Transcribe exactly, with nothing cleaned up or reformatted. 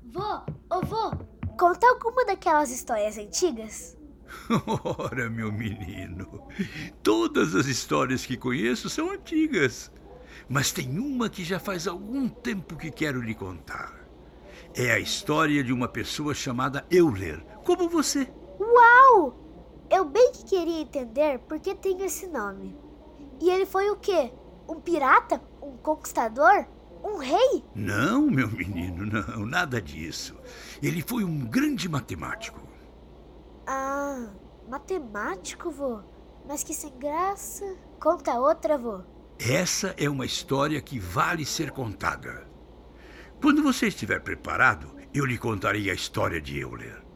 Vô, ô vô, conta alguma daquelas histórias antigas? Ora, meu menino, todas as histórias que conheço são antigas. Mas tem uma que já faz algum tempo que quero lhe contar. É a história de uma pessoa chamada Euler, como você. Uau! Eu bem que queria entender por que tem esse nome. E ele foi o quê? Um pirata? Um conquistador? Um rei? Não, meu menino, não, nada disso. Ele foi um grande matemático. Ah, matemático, vô. Mas que sem graça. Conta outra, vô. Essa é uma história que vale ser contada. Quando você estiver preparado, eu lhe contarei a história de Euler.